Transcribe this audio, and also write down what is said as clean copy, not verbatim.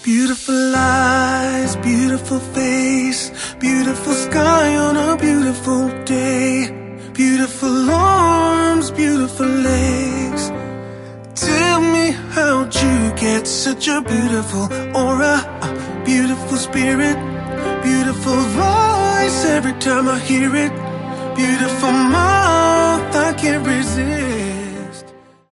Beautiful eyes, beautiful face, beautiful sky on a beautiful day. Beautiful arms, beautiful legs. Tell me, how'd you get such a beautiful aura? A beautiful spirit, beautiful voice every time I hear it. Beautiful mouth, I can't resist.